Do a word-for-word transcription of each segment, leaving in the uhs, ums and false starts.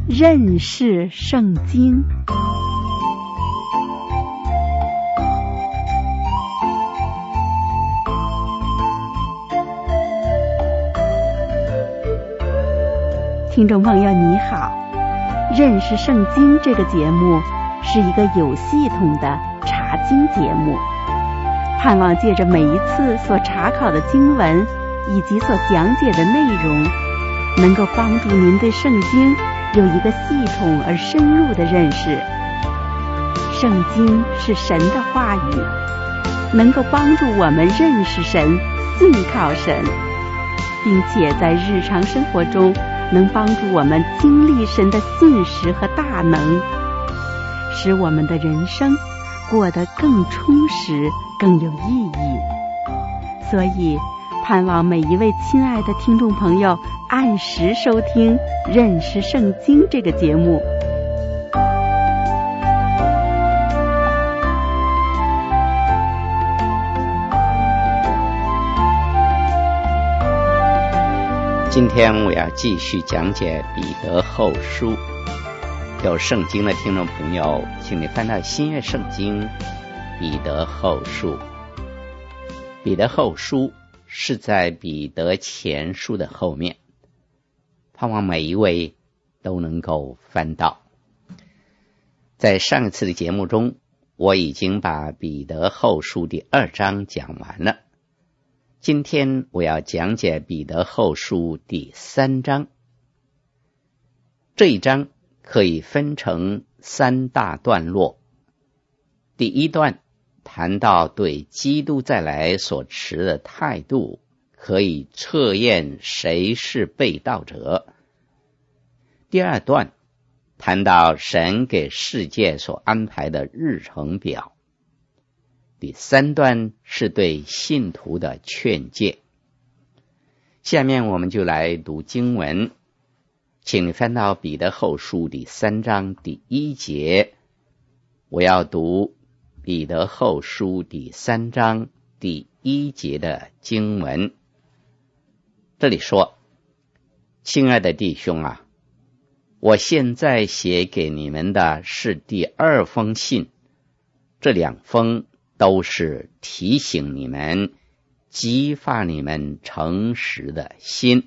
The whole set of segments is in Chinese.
认识圣经。听众朋友你好，认识圣经这个节目是一个有系统的查经节目，盼望借着每一次所查考的经文以及所讲解的内容，能够帮助您对圣经有一个系统而深入的认识。圣经是神的话语，能够帮助我们认识神、信靠神，并且在日常生活中能帮助我们经历神的信实和大能，使我们的人生过得更充实、更有意义。所以盼望每一位亲爱的听众朋友按时收听《认识圣经》这个节目。 今天我要继续讲解彼得后书。有圣经的听众朋友，请你翻到新约圣经彼得后书。彼得后书是在彼得前书的后面，盼望每一位都能够翻到。在上一次的节目中，我已经把彼得后书第二章讲完了。今天我要讲解彼得后书第三章。这一章可以分成三大段落。第一段谈到对基督再来所持的态度，可以测验谁是被盗者。第二段谈到神给世界所安排的日程表。第三段是对信徒的劝诫。下面我们就来读经文，请你翻到彼得后书第三章第一节。我要读彼得后书第三章第一节的经文。这里说：亲爱的弟兄啊，我现在写给你们的是第二封信，这两封都是提醒你们、激发你们诚实的心。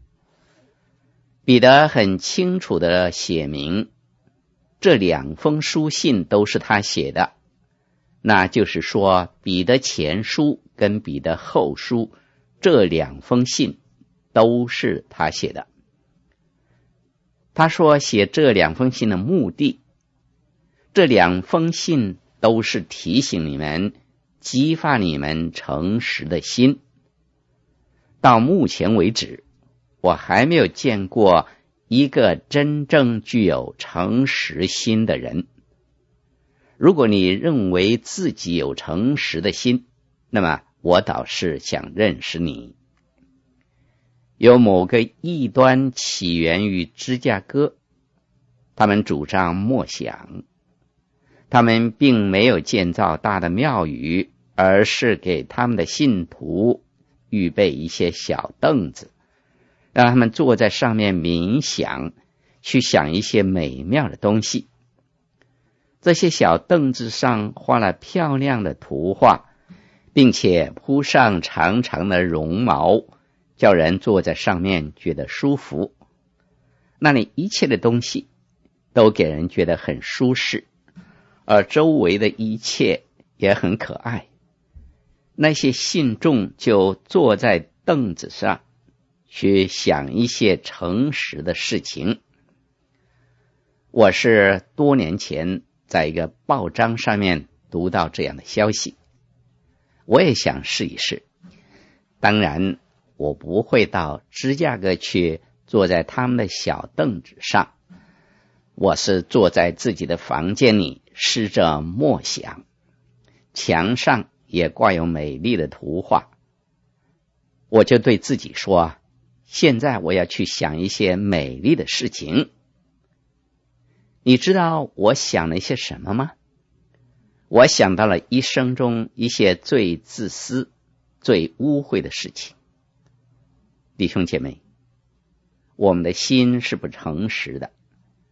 彼得很清楚地写明，这两封书信都是他写的，那就是说彼得前书跟彼得后书这两封信都是他写的。他说写这两封信的目的，这两封信都是提醒你们、激发你们诚实的心。到目前为止，我还没有见过一个真正具有诚实心的人。如果你认为自己有诚实的心，那么我倒是想认识你。有某个异端起源于芝加哥，他们主张默想。他们并没有建造大的庙宇，而是给他们的信徒预备一些小凳子，让他们坐在上面冥想，去想一些美妙的东西。这些小凳子上画了漂亮的图画，并且铺上长长的绒毛，叫人坐在上面觉得舒服。那里一切的东西都给人觉得很舒适，而周围的一切也很可爱。那些信众就坐在凳子上，去想一些诚实的事情。我是多年前在一个报章上面读到这样的消息，我也想试一试。当然，我不会到芝加哥去坐在他们的小凳子上，我是坐在自己的房间里试着默想，墙上也挂有美丽的图画。我就对自己说，现在我要去想一些美丽的事情。你知道我想了一些什么吗？我想到了一生中一些最自私、最污秽的事情。弟兄姐妹，我们的心是不诚实的，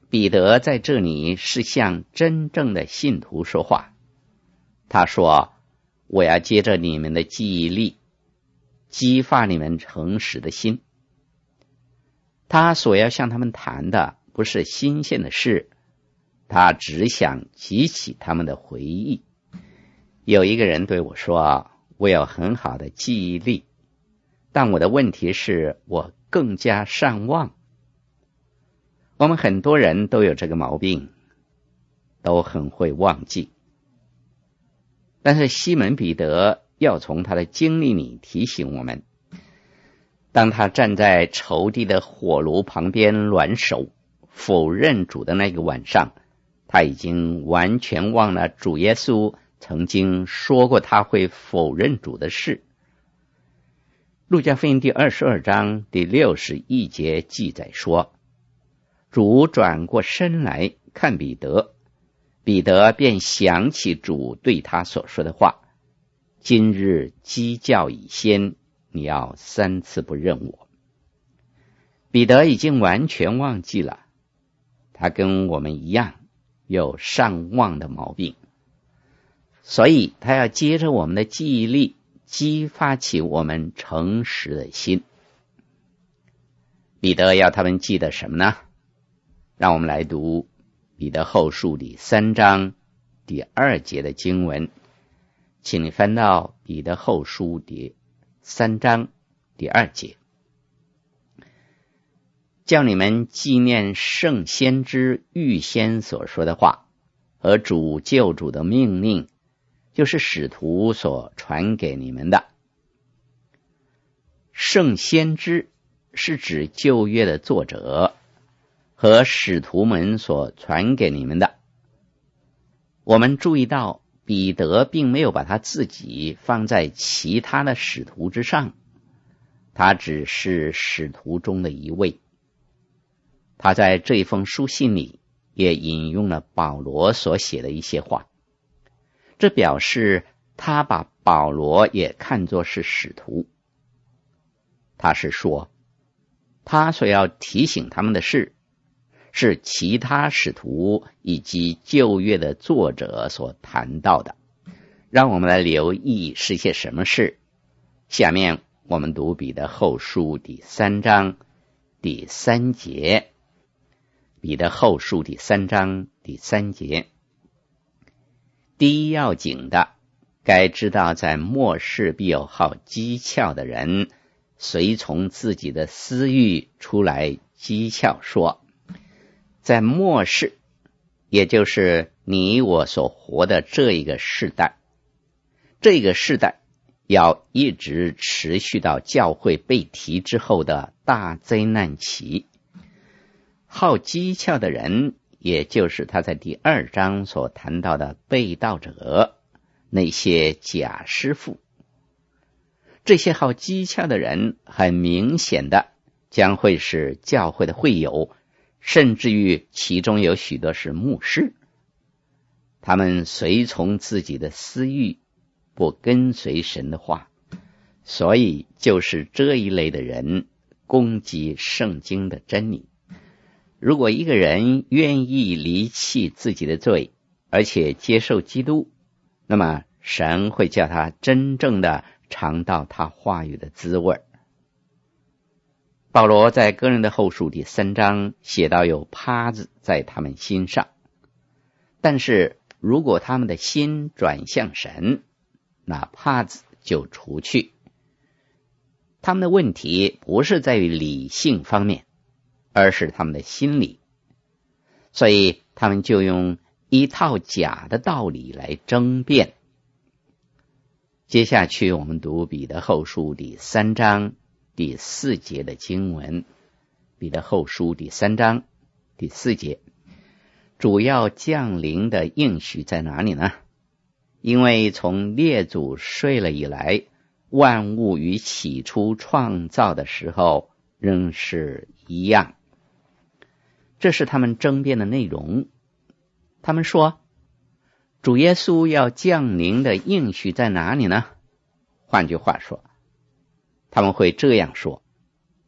彼得在这里是向真正的信徒说话。他说，我要接着你们的记忆力，激发你们诚实的心。他所要向他们谈的不是新鲜的事，他只想激起他们的回忆。有一个人对我说，我有很好的记忆力，但我的问题是我更加善忘。我们很多人都有这个毛病，都很会忘记。但是西门彼得要从他的经历里提醒我们，当他站在仇敌的火炉旁边软手否认主的那个晚上，他已经完全忘了主耶稣曾经说过他会否认主的事。路加福音第二十二章第六十一节记载说，主转过身来看彼得，彼得便想起主对他所说的话，今日鸡叫以先，你要三次不认我。彼得已经完全忘记了，他跟我们一样有善忘的毛病，所以他要接着我们的记忆力，激发起我们诚实的心。彼得要他们记得什么呢？让我们来读彼得后书第三章第二节的经文，请你翻到彼得后书第三章第二节。叫你们纪念圣先知预先所说的话和主救主的命令，就是使徒所传给你们的。圣先知是指旧约的作者和使徒们所传给你们的。我们注意到彼得并没有把他自己放在其他的使徒之上，他只是使徒中的一位。他在这一封书信里也引用了保罗所写的一些话，这表示他把保罗也看作是使徒。他是说，他所要提醒他们的事是其他使徒以及旧约的作者所谈到的。让我们来留意是些什么事。下面我们读彼得后书第三章第三节。彼得后书第三章第三节，第一要紧的，该知道在末世必有好讥诮的人，随从自己的私欲出来讥诮说，在末世，也就是你我所活的这一个世代，这个世代要一直持续到教会被提之后的大灾难期。好讥诮的人，也就是他在第二章所谈到的背道者，那些假师傅。这些好讥诮的人很明显的将会是教会的会友，甚至于其中有许多是牧师。他们随从自己的私欲，不跟随神的话，所以就是这一类的人攻击圣经的真理。如果一个人愿意离弃自己的罪，而且接受基督，那么神会叫他真正的尝到他话语的滋味。保罗在哥林多后书第三章写到有耙子在他们心上，但是如果他们的心转向神，那耙子就除去。他们的问题不是在于理性方面，而是他们的心理，所以他们就用一套假的道理来争辩。接下去我们读彼得后书第三章第四节的经文。彼得后书第三章第四节，主要降临的应许在哪里呢？因为从列祖睡了以来，万物与起初创造的时候仍是一样。这是他们争辩的内容。他们说，主耶稣要降临的应许在哪里呢？换句话说，他们会这样说，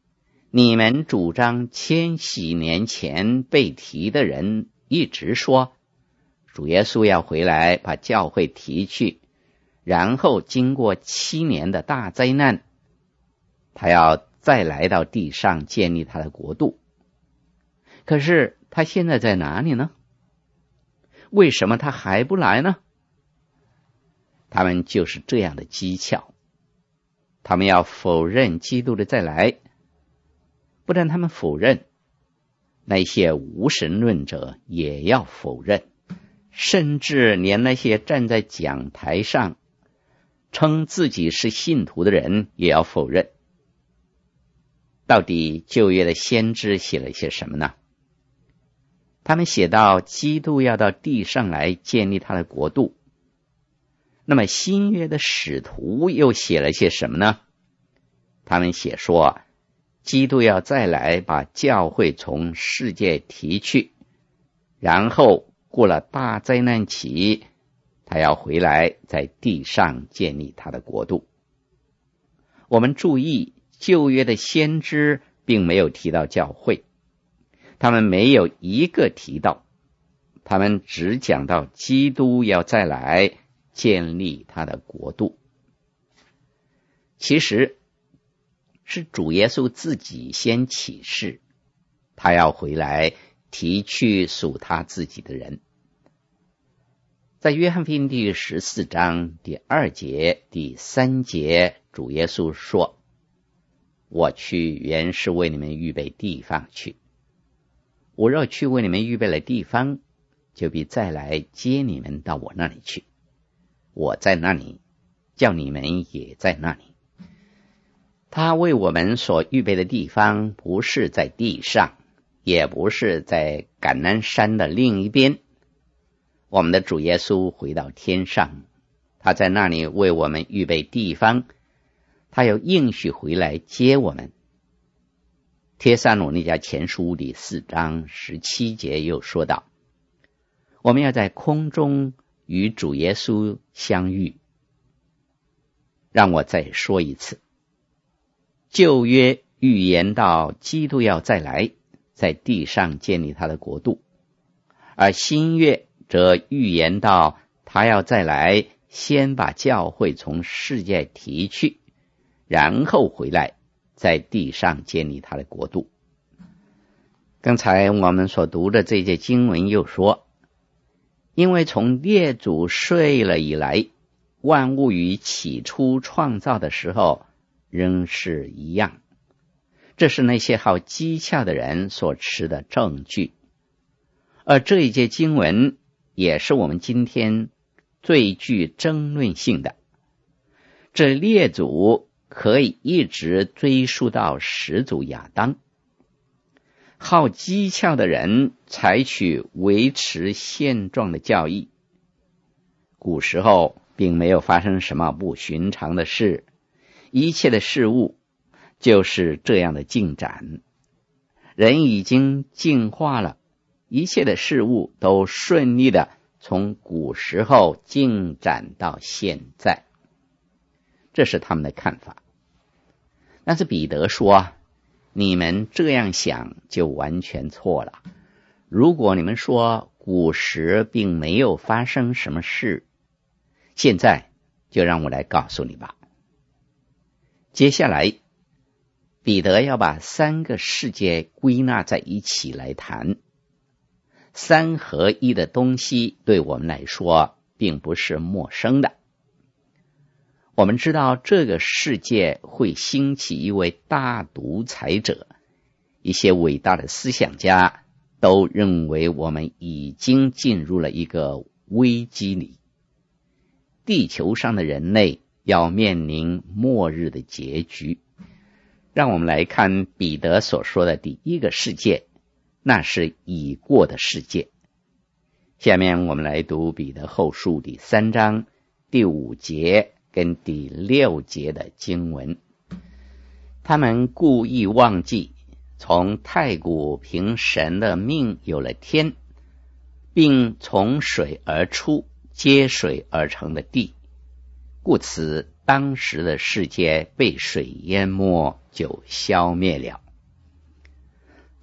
你们主张千禧年前被提的人一直说主耶稣要回来把教会提去，然后经过七年的大灾难，他要再来到地上建立他的国度。可是他现在在哪里呢？为什么他还不来呢？他们就是这样的讥诮，他们要否认基督的再来。不但他们否认，那些无神论者也要否认，甚至连那些站在讲台上称自己是信徒的人也要否认。到底旧约的先知写了些什么呢？他们写到基督要到地上来建立他的国度。那么新约的使徒又写了些什么呢？他们写说基督要再来把教会从世界提去，然后过了大灾难期，他要回来在地上建立他的国度。我们注意旧约的先知并没有提到教会，他们没有一个提到，他们只讲到基督要再来建立他的国度。其实是主耶稣自己先启示，他要回来提去属他自己的人。在约翰福音第十四章第二节第三节，主耶稣说，我去原是为你们预备地方去，我若去为你们预备了地方，就必再来接你们到我那里去，我在那里，叫你们也在那里。他为我们所预备的地方不是在地上，也不是在橄榄山的另一边。我们的主耶稣回到天上，他在那里为我们预备地方，他又应许回来接我们。帖撒罗尼迦前书第四章十七节又说道，我们要在空中与主耶稣相遇。让我再说一次，旧约预言到基督要再来，在地上建立他的国度，而新约则预言到他要再来，先把教会从世界提去，然后回来在地上建立他的国度。刚才我们所读的这节经文又说，因为从列祖睡了以来，万物与起初创造的时候仍是一样，这是那些好讥诮的人所持的证据。而这一节经文也是我们今天最具争论性的。这列祖可以一直追溯到始祖亚当。好讥诮的人采取维持现状的教义。古时候并没有发生什么不寻常的事，一切的事物就是这样的进展。人已经进化了，一切的事物都顺利的从古时候进展到现在，这是他们的看法。但是彼得说，你们这样想就完全错了。如果你们说古时并没有发生什么事，现在就让我来告诉你吧。接下来彼得要把三个世界归纳在一起来谈。三合一的东西对我们来说并不是陌生的。我们知道这个世界会兴起一位大独裁者，一些伟大的思想家都认为我们已经进入了一个危机里，地球上的人类要面临末日的结局。让我们来看彼得所说的第一个世界，那是已过的世界。下面我们来读彼得后书第三章第五节跟第六节的经文。他们故意忘记从太古凭神的命有了天，并从水而出接水而成的地，故此当时的世界被水淹没，就消灭了。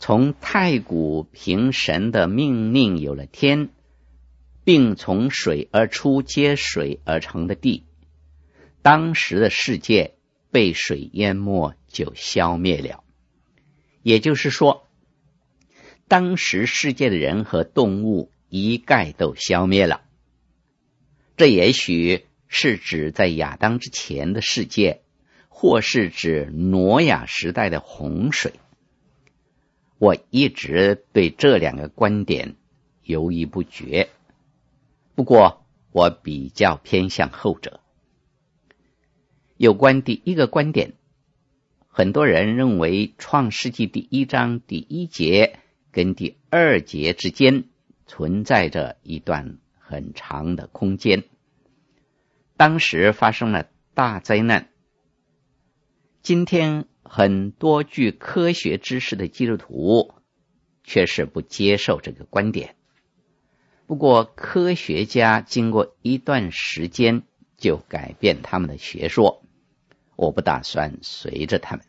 从太古凭神的命令有了天，并从水而出接水而成的地，当时的世界被水淹没，就消灭了。也就是说，当时世界的人和动物一概都消灭了。这也许是指在亚当之前的世界，或是指挪亚时代的洪水。我一直对这两个观点犹豫不决，不过我比较偏向后者。有关第一个观点，很多人认为创世纪第一章第一节跟第二节之间存在着一段很长的空间，当时发生了大灾难。今天很多具科学知识的基督徒却是不接受这个观点。不过科学家经过一段时间就改变他们的学说，我不打算随着他们。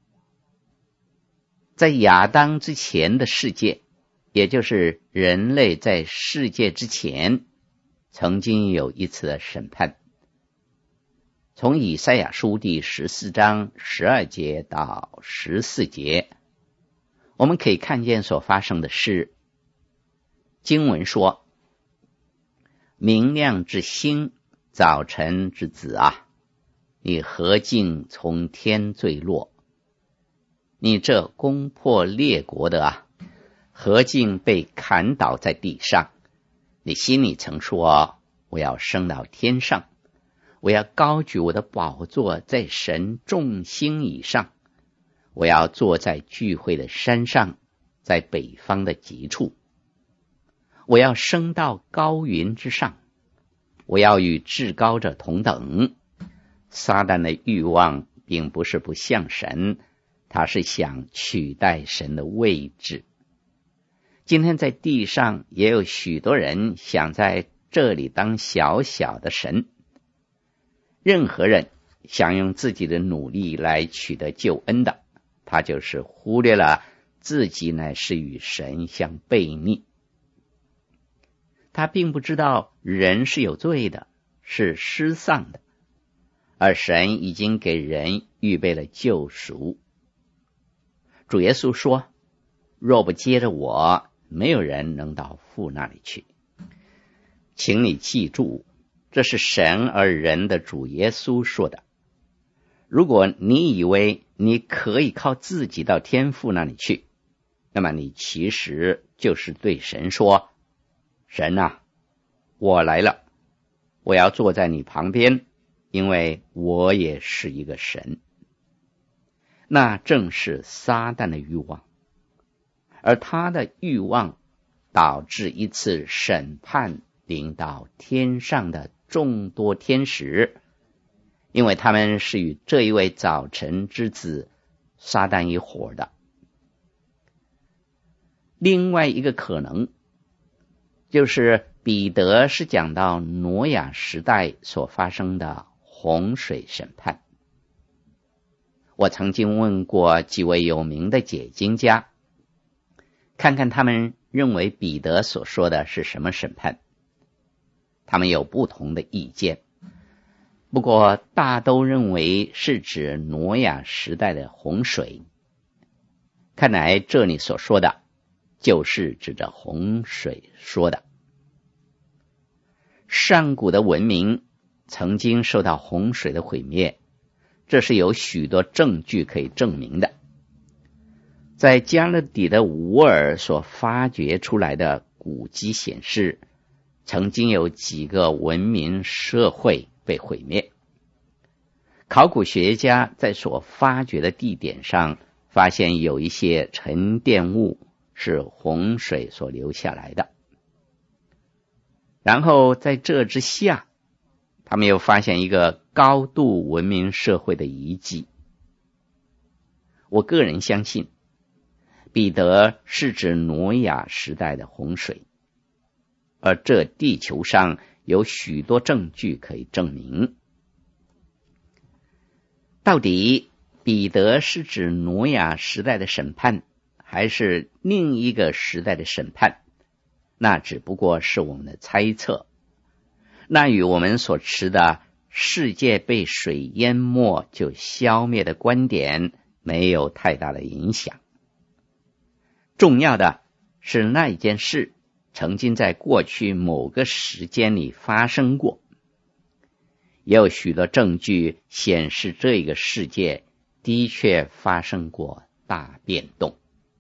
在亚当之前的世界，也就是人类在世界之前，曾经有一次的审判。从以赛亚书第十四章十二节到十四节，我们可以看见所发生的事。经文说，明亮之星，早晨之子啊，你何竟从天坠落？你这攻破列国的啊，何竟被砍倒在地上？你心里曾说，我要升到天上，我要高举我的宝座在神众星以上，我要坐在聚会的山上，在北方的极处，我要升到高云之上，我要与至高者同等。撒旦的欲望并不是不像神，他是想取代神的位置。今天在地上也有许多人想在这里当小小的神。任何人想用自己的努力来取得救恩的，他就是忽略了自己乃是与神相背逆。他并不知道人是有罪的，是失丧的，而神已经给人预备了救赎。主耶稣说，若不接着我，没有人能到父那里去。请你记住，这是神而人的主耶稣说的。如果你以为你可以靠自己到天父那里去，那么你其实就是对神说，神啊，我来了，我要坐在你旁边，因为我也是一个神。那正是撒旦的欲望，而他的欲望导致一次审判临到天上的众多天使，因为他们是与这一位早晨之子撒旦一伙的。另外一个可能就是彼得是讲到挪亚时代所发生的洪水审判。我曾经问过几位有名的解经家，看看他们认为彼得所说的是什么审判。他们有不同的意见，不过大都认为是指挪亚时代的洪水。看来这里所说的就是指着洪水说的。上古的文明曾经受到洪水的毁灭，这是有许多证据可以证明的。在加勒底的乌尔所发掘出来的古迹显示，曾经有几个文明社会被毁灭。考古学家在所发掘的地点上发现有一些沉淀物是洪水所留下来的。然后在这之下，他们又发现一个高度文明社会的遗迹。我个人相信，彼得是指挪亚时代的洪水，而这地球上有许多证据可以证明。到底彼得是指挪亚时代的审判， 还是另一个时代的审判，那只不过是我们的猜测，那与我们所持的世界被水淹没就消灭的观点没有太大的影响。重要的是那一件事曾经在过去某个时间里发生过，也有许多证据显示这个世界的确发生过大变动。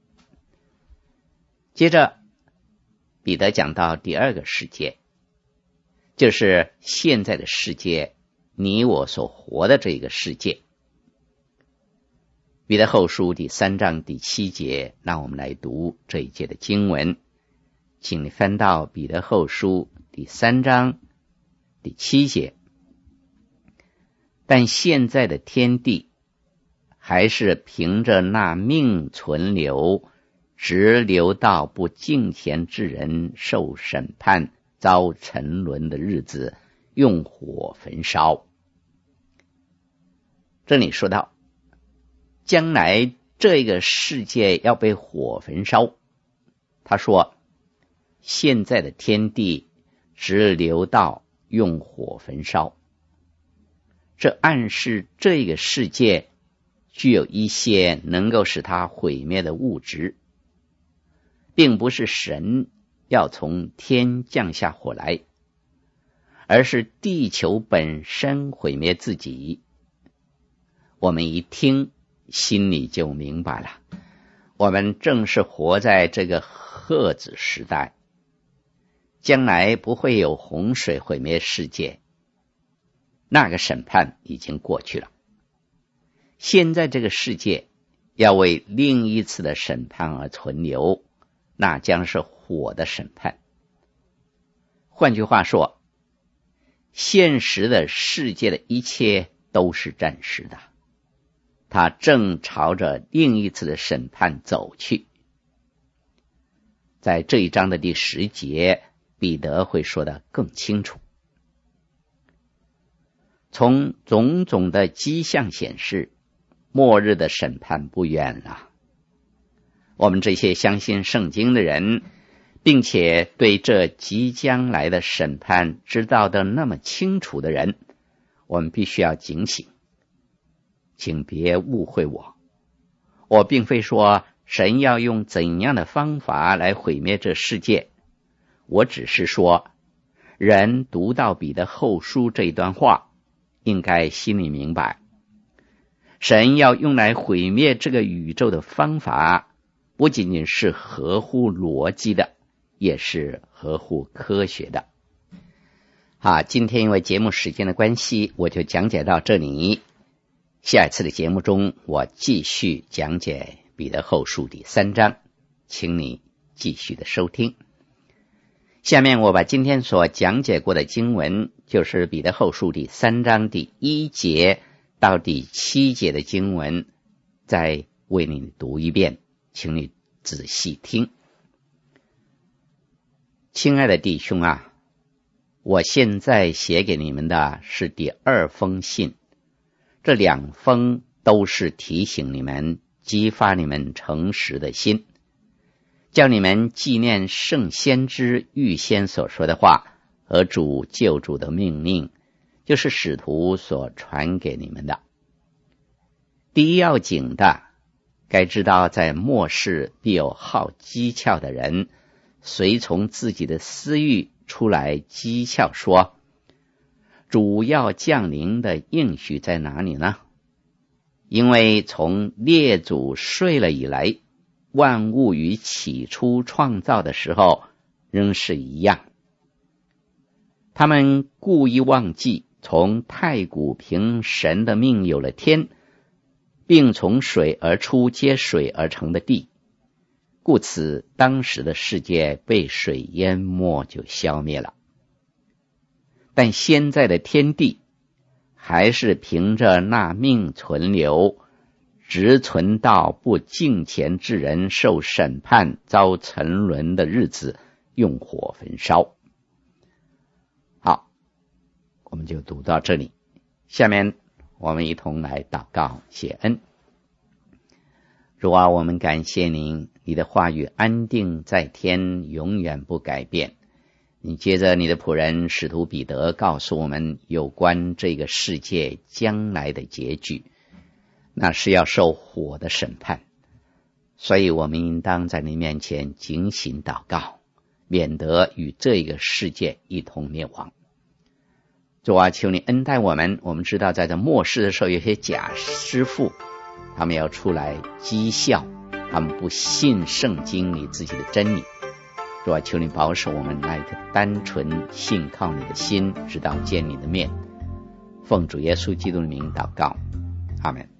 接着彼得讲到第二个世界，就是现在的世界，你我所活的这个世界。彼得后书第三章第七节，让我们来读这一节的经文。请你翻到彼得后书第三章第七节。但现在的天地还是凭着那命存留，直留到不敬虔之人受审判遭沉沦的日子，用火焚烧。这里说到将来这个世界要被火焚烧，他说现在的天地直留到用火焚烧，这暗示这个世界具有一些能够使它毁灭的物质，并不是神要从天降下火来，而是地球本身毁灭自己。我们一听心里就明白了，我们正是活在这个核子时代，将来不会有洪水毁灭世界，那个审判已经过去了。现在这个世界要为另一次的审判而存留，那将是火的审判。换句话说，现实的世界的一切都是暂时的，它正朝着另一次的审判走去。在这一章的第十节，彼得会说得更清楚。从种种的迹象显示，末日的审判不远了。我们这些相信圣经的人，并且对这即将来的审判知道的那么清楚的人，我们必须要警醒。请别误会我，我并非说神要用怎样的方法来毁灭这世界，我只是说，人读到彼得后书这一段话，应该心里明白，神要用来毁灭这个宇宙的方法，不仅仅是合乎逻辑的，也是合乎科学的。好，今天因为节目时间的关系，我就讲解到这里。下一次的节目中，我继续讲解彼得后书第三章，请你继续的收听。下面我把今天所讲解过的经文，就是彼得后书第三章第一节到第七节的经文，再为你读一遍，请你仔细听。亲爱的弟兄啊，我现在写给你们的是第二封信，这两封都是提醒你们，激发你们诚实的心，叫你们纪念圣先知预先所说的话和主救主的命令，就是使徒所传给你们的。第一要紧的，该知道在末世必有好讥诮的人，随从自己的私欲出来讥诮说，主要降临的应许在哪里呢？因为从列祖睡了以来，万物与起初创造的时候仍是一样。他们故意忘记从太古凭神的命有了天，并从水而出接水而成的地，故此当时的世界被水淹没就消灭了。但现在的天地还是凭着那命存留，直存到不敬虔之人受审判遭沉沦的日子，用火焚烧。好，我们就读到这里。下面我们一同来祷告谢恩。 主啊，我们感谢您，你的话语安定在天，永远不改变。你接着你的仆人使徒彼得告诉我们有关这个世界将来的结局，那是要受火的审判。所以我们应当在你面前警醒祷告，免得与这个世界一同灭亡。主啊，求你恩待我们。我们知道在这末世的时候，有些假师傅他们要出来讥笑，他们不信圣经你自己的真理。主啊，求你保守我们那一颗单纯信靠你的心，直到见你的面。奉主耶稣基督的名祷告，阿们。